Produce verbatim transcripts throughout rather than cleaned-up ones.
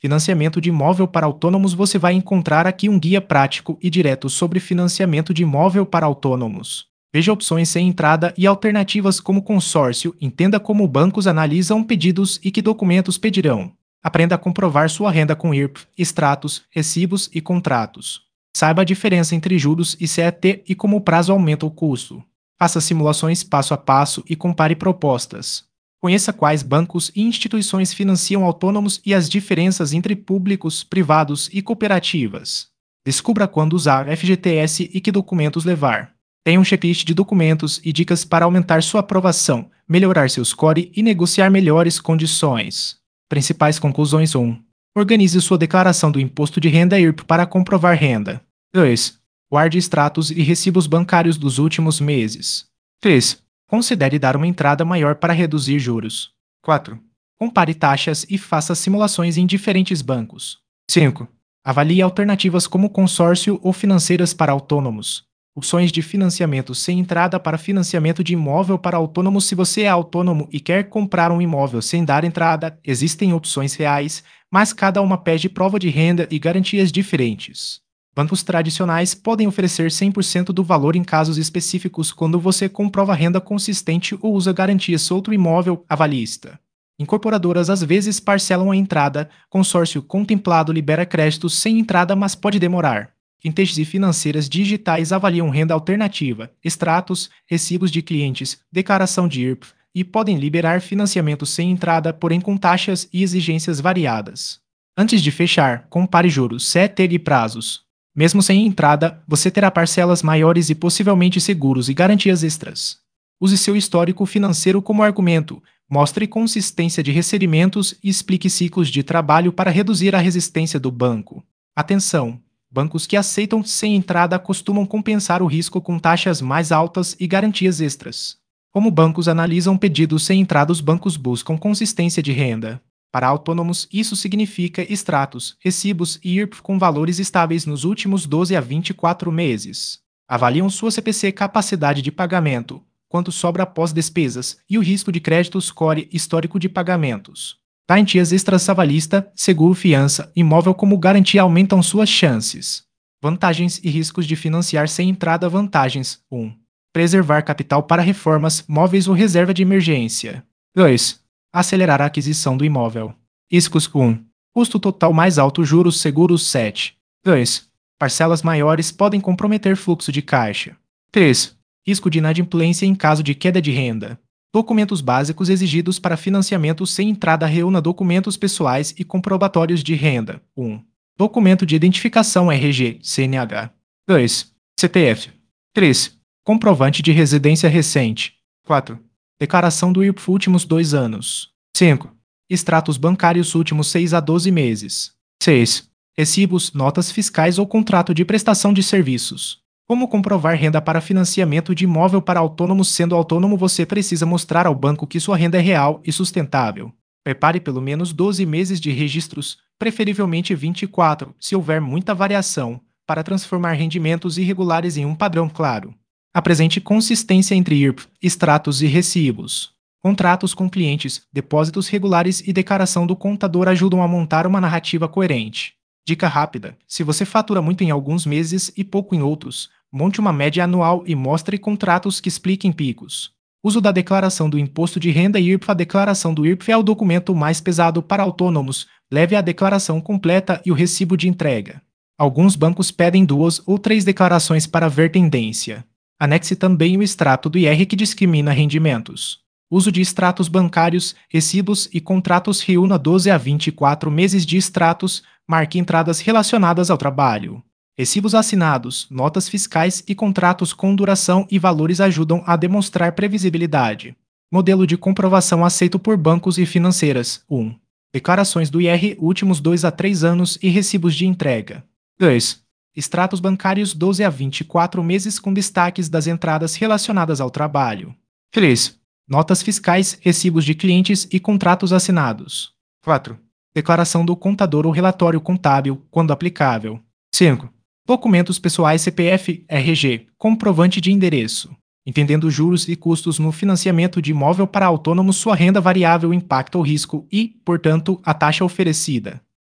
Financiamento de imóvel para autônomos. Você vai encontrar aqui um guia prático e direto sobre financiamento de imóvel para autônomos. Veja opções sem entrada e alternativas como consórcio, entenda como bancos analisam pedidos e que documentos pedirão. Aprenda a comprovar sua renda com I R P, extratos, recibos e contratos. Saiba a diferença entre juros e C E T e como o prazo aumenta o custo. Faça simulações passo a passo e compare propostas. Conheça quais bancos e instituições financiam autônomos e as diferenças entre públicos, privados e cooperativas. Descubra quando usar F G T S e que documentos levar. Tenha um checklist de documentos e dicas para aumentar sua aprovação, melhorar seu score e negociar melhores condições. Principais conclusões. um. Organize sua declaração do imposto de renda I R P para comprovar renda. dois. Guarde extratos e recibos bancários dos últimos meses. três. Considere dar uma entrada maior para reduzir juros. quatro. Compare taxas e faça simulações em diferentes bancos. cinco. Avalie alternativas como consórcio ou financeiras para autônomos. Opções de financiamento sem entrada para financiamento de imóvel para autônomos. Se você é autônomo e quer comprar um imóvel sem dar entrada, existem opções reais, mas cada uma pede prova de renda e garantias diferentes. Bancos tradicionais podem oferecer cem por cento do valor em casos específicos quando você comprova renda consistente ou usa garantias outro imóvel avalista. Incorporadoras às vezes parcelam a entrada, consórcio contemplado libera créditos sem entrada, mas pode demorar. Fintechs e financeiras digitais avaliam renda alternativa, extratos, recibos de clientes, declaração de I R P e podem liberar financiamento sem entrada, porém com taxas e exigências variadas. Antes de fechar, compare juros, C E T e prazos. Mesmo sem entrada, você terá parcelas maiores e possivelmente seguros e garantias extras. Use seu histórico financeiro como argumento, mostre consistência de recebimentos e explique ciclos de trabalho para reduzir a resistência do banco. Atenção! Bancos que aceitam sem entrada costumam compensar o risco com taxas mais altas e garantias extras. Como bancos analisam pedidos sem entrada, os bancos buscam consistência de renda. Para autônomos, isso significa extratos, recibos e I R P com valores estáveis nos últimos doze a vinte e quatro meses. Avaliam sua C P C, capacidade de pagamento, quanto sobra após despesas e o risco de crédito, score, histórico de pagamentos. Garantias extras, avalista, seguro, fiança, imóvel como garantia aumentam suas chances. Vantagens e riscos de financiar sem entrada. Vantagens. um. Preservar capital para reformas, móveis ou reserva de emergência. dois. Acelerar a aquisição do imóvel. Riscos. um. Custo total mais alto, juros seguros. sete. dois. Parcelas maiores podem comprometer fluxo de caixa. três. Risco de inadimplência em caso de queda de renda. Documentos básicos exigidos para financiamento sem entrada. Reúna documentos pessoais e comprobatórios de renda. um. Documento de identificação R G, C N H. dois. C P F. três. Comprovante de residência recente. quatro. Declaração do I R P últimos dois anos. cinco. Extratos bancários últimos seis a doze meses. seis. Recibos, notas fiscais ou contrato de prestação de serviços. Como comprovar renda para financiamento de imóvel para autônomos? Sendo autônomo, você precisa mostrar ao banco que sua renda é real e sustentável. Prepare pelo menos doze meses de registros, preferivelmente vinte e quatro, se houver muita variação, para transformar rendimentos irregulares em um padrão claro. Apresente consistência entre I R P, extratos e recibos. Contratos com clientes, depósitos regulares e declaração do contador ajudam a montar uma narrativa coerente. Dica rápida: se você fatura muito em alguns meses e pouco em outros, monte uma média anual e mostre contratos que expliquem picos. Uso da declaração do imposto de renda e I R P. A declaração do I R P é o documento mais pesado para autônomos. Leve a declaração completa e o recibo de entrega. Alguns bancos pedem duas ou três declarações para ver tendência. Anexe também o extrato do I R que discrimina rendimentos. Uso de extratos bancários, recibos e contratos. Reúna doze a vinte e quatro meses de extratos, marque entradas relacionadas ao trabalho. Recibos assinados, notas fiscais e contratos com duração e valores ajudam a demonstrar previsibilidade. Modelo de comprovação aceito por bancos e financeiras. um. Declarações do I R últimos dois a três anos e recibos de entrega. dois. Extratos bancários doze a vinte e quatro meses com destaques das entradas relacionadas ao trabalho. três. Notas fiscais, recibos de clientes e contratos assinados. quatro. Declaração do contador ou relatório contábil, quando aplicável. cinco. Documentos pessoais, C P F, R G, comprovante de endereço. Entendendo juros e custos no financiamento de imóvel para autônomos, sua renda variável impacta o risco e, portanto, a taxa oferecida.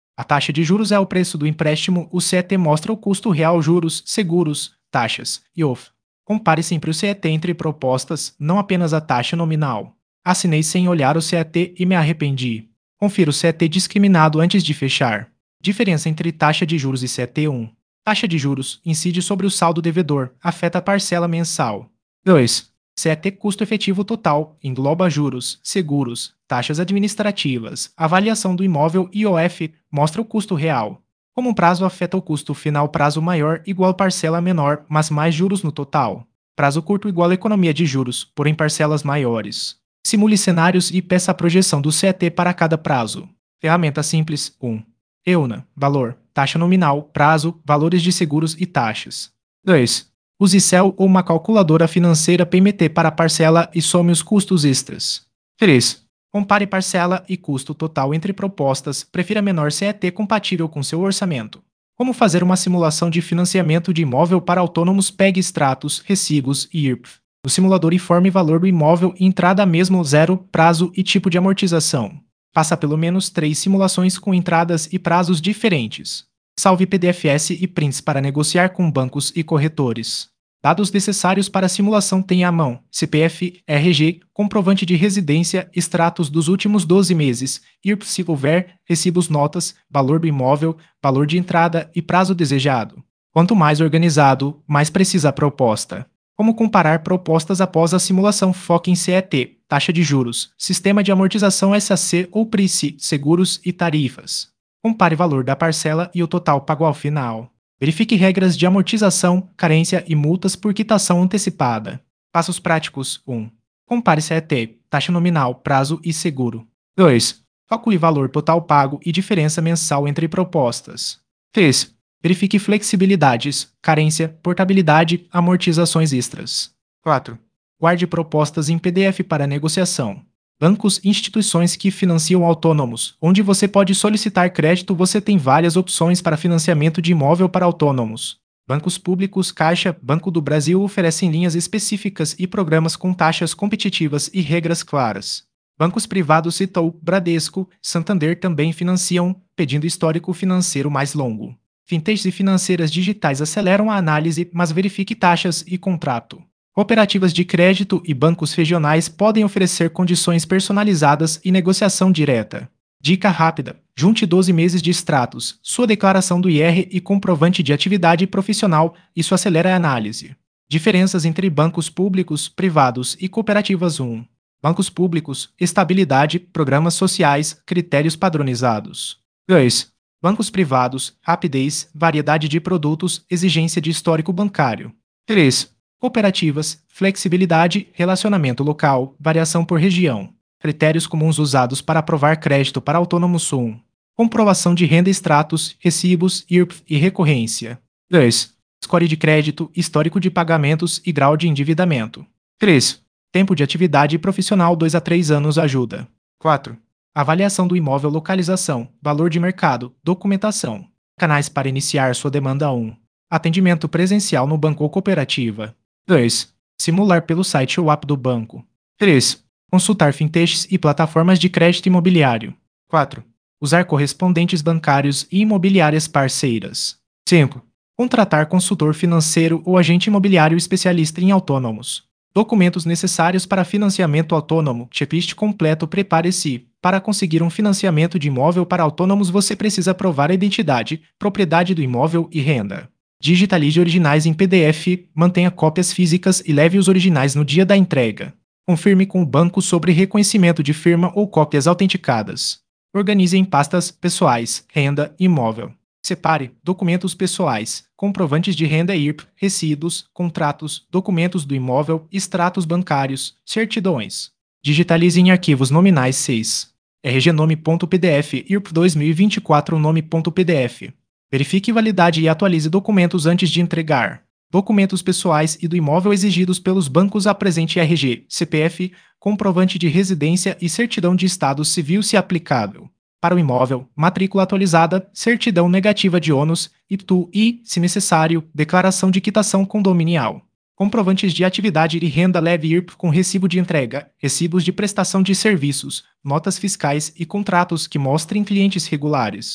A taxa de juros é o preço do empréstimo, o C E T mostra o custo real juros, seguros, taxas, e O F. Compare sempre o C E T entre propostas, não apenas a taxa nominal. Assinei sem olhar o C E T e me arrependi. Confira o C E T discriminado antes de fechar. Diferença entre taxa de juros e C E T um. Taxa de juros incide sobre o saldo devedor, afeta a parcela mensal. dois. C E T custo efetivo total, engloba juros, seguros, taxas administrativas, avaliação do imóvel e O F, mostra o custo real. Como um prazo afeta o custo final, prazo maior igual parcela menor, mas mais juros no total. Prazo curto igual economia de juros, porém parcelas maiores. Simule cenários e peça a projeção do C E T para cada prazo. Ferramenta simples um. EUNA, valor, taxa nominal, prazo, valores de seguros e taxas. dois. Use Excel ou uma calculadora financeira P M T para a parcela e some os custos extras. três. Compare parcela e custo total entre propostas, prefira menor C E T compatível com seu orçamento. Como fazer uma simulação de financiamento de imóvel para autônomos? Pegue extratos, recibos e I R P. No simulador informe valor do imóvel, entrada mesmo, zero, prazo e tipo de amortização. Faça pelo menos três simulações com entradas e prazos diferentes. Salve P D F S e prints para negociar com bancos e corretores. Dados necessários para a simulação: tenha à mão C P F, R G, comprovante de residência, extratos dos últimos doze meses, I R P se houver, recibos, notas, valor do imóvel, valor de entrada e prazo desejado. Quanto mais organizado, mais precisa a proposta. Como comparar propostas após a simulação? Foque em C E T, taxa de juros, sistema de amortização S A C ou P R I C, seguros e tarifas. Compare valor da parcela e o total pago ao final. Verifique regras de amortização, carência e multas por quitação antecipada. Passos práticos um. Compare C E T, taxa nominal, prazo e seguro. dois. Calcule valor total pago e diferença mensal entre propostas. três. Verifique flexibilidades, carência, portabilidade, amortizações extras. quatro. Guarde propostas em P D F para negociação. Bancos e instituições que financiam autônomos. Onde você pode solicitar crédito, você tem várias opções para financiamento de imóvel para autônomos. Bancos públicos, Caixa, Banco do Brasil oferecem linhas específicas e programas com taxas competitivas e regras claras. Bancos privados Itaú, Bradesco, Santander também financiam, pedindo histórico financeiro mais longo. Fintechs e financeiras digitais aceleram a análise, mas verifique taxas e contrato. Cooperativas de crédito e bancos regionais podem oferecer condições personalizadas e negociação direta. Dica rápida: junte doze meses de extratos, sua declaração do I R e comprovante de atividade profissional, isso acelera a análise. Diferenças entre bancos públicos, privados e cooperativas. um. Bancos públicos, estabilidade, programas sociais, critérios padronizados. dois. Bancos privados, rapidez, variedade de produtos, exigência de histórico bancário. três. Cooperativas, flexibilidade, relacionamento local, variação por região. Critérios comuns usados para aprovar crédito para autônomos. um. Comprovação de renda, extratos, recibos, I R P e recorrência. dois. Score de crédito, histórico de pagamentos e grau de endividamento. três. Tempo de atividade profissional dois a três anos ajuda. quatro. Avaliação do imóvel, localização, valor de mercado, documentação. Canais para iniciar sua demanda. um. Atendimento presencial no banco ou cooperativa. dois. Simular pelo site ou app do banco. três. Consultar fintechs e plataformas de crédito imobiliário. quatro. Usar correspondentes bancários e imobiliárias parceiras. cinco. Contratar consultor financeiro ou agente imobiliário especialista em autônomos. Documentos necessários para financiamento autônomo. Checklist completo. Prepare-se. Para conseguir um financiamento de imóvel para autônomos, você precisa provar a identidade, propriedade do imóvel e renda. Digitalize originais em P D F, mantenha cópias físicas e leve os originais no dia da entrega. Confirme com o banco sobre reconhecimento de firma ou cópias autenticadas. Organize em pastas pessoais, renda e imóvel. Separe documentos pessoais, comprovantes de renda I R P, recibos, contratos, documentos do imóvel, extratos bancários, certidões. Digitalize em arquivos nominais. seis. R G nome.pdf, I R P dois mil e vinte e quatro nome.pdf. Verifique validade e atualize documentos antes de entregar. Documentos pessoais e do imóvel exigidos pelos bancos: apresente R G, C P F, comprovante de residência e certidão de estado civil se aplicável. Para o imóvel, matrícula atualizada, certidão negativa de ônus, I P T U e, se necessário, declaração de quitação condominial. Comprovantes de atividade e renda leve I R P com recibo de entrega, recibos de prestação de serviços, notas fiscais e contratos que mostrem clientes regulares.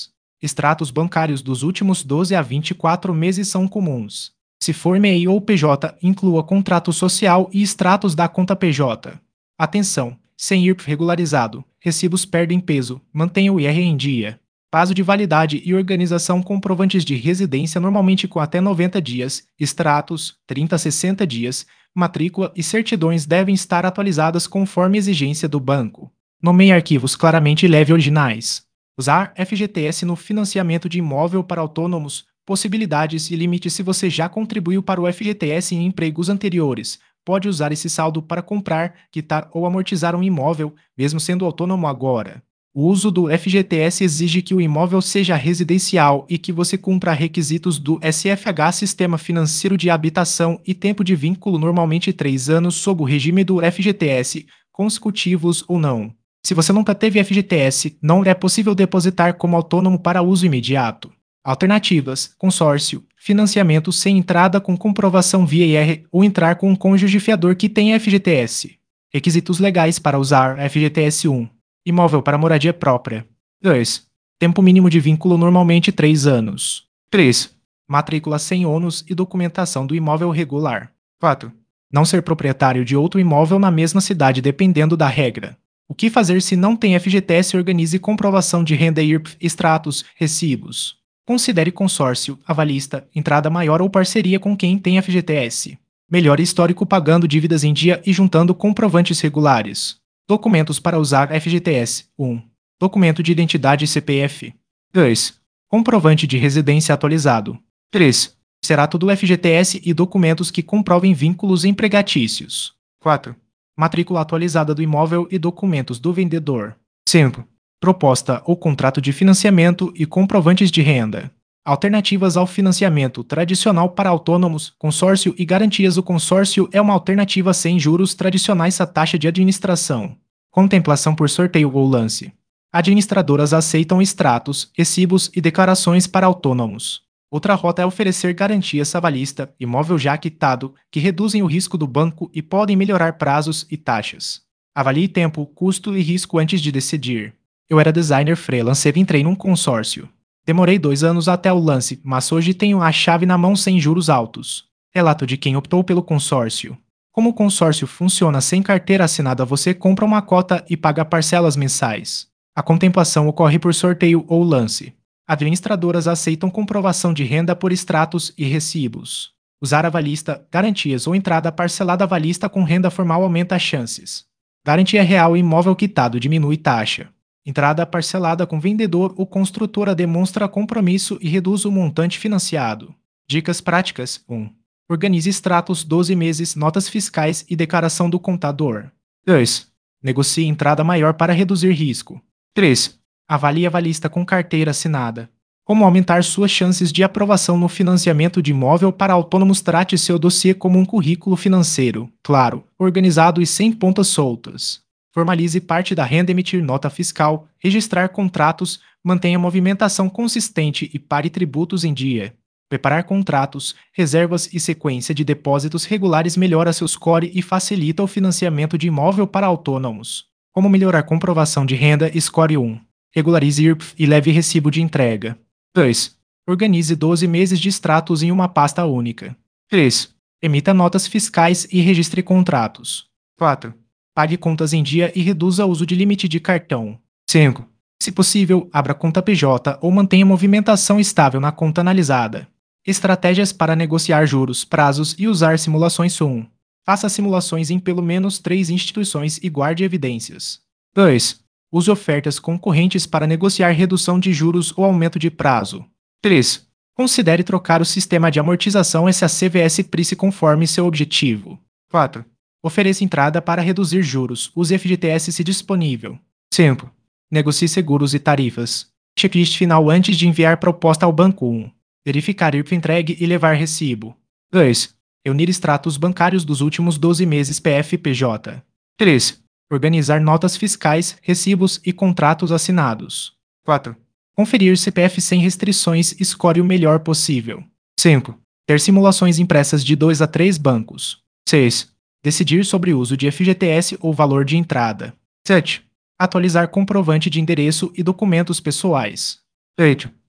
Extratos bancários dos últimos doze a vinte e quatro meses são comuns. Se for M E I ou P J, inclua contrato social e extratos da conta P J. Atenção! Sem I R P regularizado, recibos perdem peso, mantenha o I R em dia. Prazo de validade e organização comprovantes de residência normalmente com até noventa dias, extratos, trinta a sessenta dias, matrícula e certidões devem estar atualizadas conforme exigência do banco. Nomeie arquivos claramente e leve originais. Usar F G T S no financiamento de imóvel para autônomos, possibilidades e limites. Se você já contribuiu para o F G T S em empregos anteriores, pode usar esse saldo para comprar, quitar ou amortizar um imóvel, mesmo sendo autônomo agora. O uso do F G T S exige que o imóvel seja residencial e que você cumpra requisitos do S F H Sistema Financeiro de Habitação e tempo de vínculo normalmente três anos sob o regime do F G T S, consecutivos ou não. Se você nunca teve F G T S, não é possível depositar como autônomo para uso imediato. Alternativas: consórcio, financiamento sem entrada com comprovação via I R ou entrar com um cônjuge fiador que tenha F G T S. Requisitos legais para usar F G T S um. Imóvel para moradia própria. dois. Tempo mínimo de vínculo normalmente três anos. três. Matrícula sem ônus e documentação do imóvel regular. quatro. Não ser proprietário de outro imóvel na mesma cidade dependendo da regra. O que fazer se não tem F G T S? Organize comprovação de renda I R P, extratos, recibos. Considere consórcio, avalista, entrada maior ou parceria com quem tem F G T S. Melhore histórico pagando dívidas em dia e juntando comprovantes regulares. Documentos para usar F G T S. um. Documento de identidade C P F. dois. Comprovante de residência atualizado. três. Extrato do F G T S e documentos que comprovem vínculos empregatícios. quatro. Matrícula atualizada do imóvel e documentos do vendedor. cinco. Proposta ou contrato de financiamento e comprovantes de renda. Alternativas ao financiamento tradicional para autônomos, consórcio e garantias. O consórcio é uma alternativa sem juros tradicionais à taxa de administração. Contemplação por sorteio ou lance. Administradoras aceitam extratos, recibos e declarações para autônomos. Outra rota é oferecer garantias avalista, imóvel já quitado, que reduzem o risco do banco e podem melhorar prazos e taxas. Avalie tempo, custo e risco antes de decidir. Eu era designer freelance e entrei num consórcio. Demorei dois anos até o lance, mas hoje tenho a chave na mão sem juros altos. Relato de quem optou pelo consórcio. Como o consórcio funciona sem carteira assinada, você compra uma cota e paga parcelas mensais. A contemplação ocorre por sorteio ou lance. Administradoras aceitam comprovação de renda por extratos e recibos. Usar avalista, garantias ou entrada parcelada avalista com renda formal aumenta as chances. Garantia real e imóvel quitado diminui taxa. Entrada parcelada com vendedor ou construtora demonstra compromisso e reduz o montante financiado. Dicas práticas. um. Organize extratos doze meses, notas fiscais e declaração do contador. dois. Negocie entrada maior para reduzir risco. três. Avalie avalista com carteira assinada. Como aumentar suas chances de aprovação no financiamento de imóvel para autônomos? Trate seu dossiê como um currículo financeiro, claro, organizado e sem pontas soltas. Formalize parte da renda, emitir nota fiscal, registrar contratos, mantenha movimentação consistente e pare tributos em dia. Preparar contratos, reservas e sequência de depósitos regulares melhora seu score e facilita o financiamento de imóvel para autônomos. Como melhorar comprovação de renda? Score um. Regularize I R P e leve recibo de entrega. dois. Organize doze meses de extratos em uma pasta única. três. Emita notas fiscais e registre contratos. quatro. Pague contas em dia e reduza o uso de limite de cartão. cinco. Se possível, abra conta P J ou mantenha movimentação estável na conta analisada. Estratégias para negociar juros, prazos e usar simulações. um. Faça simulações em pelo menos três instituições e guarde evidências. dois. Use ofertas concorrentes para negociar redução de juros ou aumento de prazo. três. Considere trocar o sistema de amortização se a C V S Price conforme seu objetivo. quatro. Ofereça entrada para reduzir juros. Use F G T S se disponível. cinco. Negocie seguros e tarifas. Checklist final antes de enviar proposta ao banco. um. Verificar I R P entregue e levar recibo. dois. Reunir extratos bancários dos últimos doze meses P F P J. três. Organizar notas fiscais, recibos e contratos assinados. quatro. Conferir C P F sem restrições. Escolhe o melhor possível. cinco. Ter simulações impressas de dois a três bancos. seis. Decidir sobre o uso de F G T S ou valor de entrada. sete. Atualizar comprovante de endereço e documentos pessoais. oito.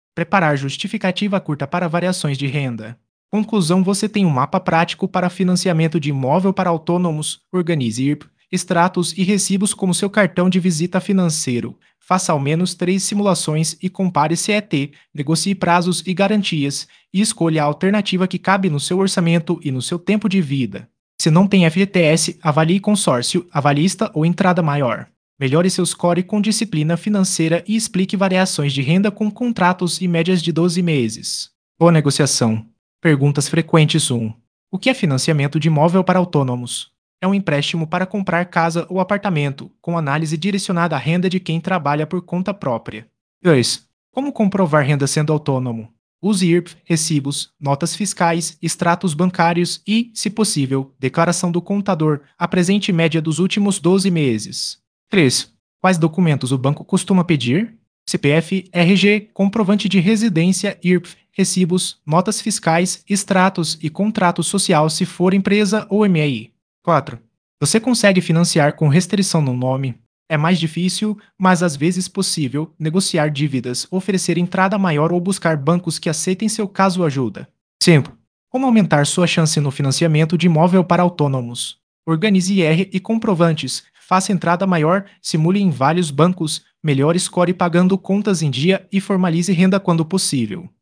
Preparar justificativa curta para variações de renda. Conclusão: você tem um mapa prático para financiamento de imóvel para autônomos. Organize I R P, extratos e recibos como seu cartão de visita financeiro. Faça ao menos três simulações e compare C E T, negocie prazos e garantias, e escolha a alternativa que cabe no seu orçamento e no seu tempo de vida. Se não tem F G T S, avalie consórcio, avalista ou entrada maior. Melhore seu score com disciplina financeira e explique variações de renda com contratos e médias de doze meses. Boa negociação. Perguntas frequentes um. O que é financiamento de imóvel para autônomos? É um empréstimo para comprar casa ou apartamento, com análise direcionada à renda de quem trabalha por conta própria. dois. Como comprovar renda sendo autônomo? Use I R P, recibos, notas fiscais, extratos bancários e, se possível, declaração do contador, apresente média dos últimos doze meses. três. Quais documentos o banco costuma pedir? C P F, R G, comprovante de residência, I R P, recibos, notas fiscais, extratos e contrato social se for empresa ou M E I. quatro. Você consegue financiar com restrição no nome? É mais difícil, mas às vezes possível, negociar dívidas, oferecer entrada maior ou buscar bancos que aceitem seu caso ajuda. cinco. Como aumentar sua chance no financiamento de imóvel para autônomos? Organize I R e comprovantes, faça entrada maior, simule em vários bancos, melhore score pagando contas em dia e formalize renda quando possível.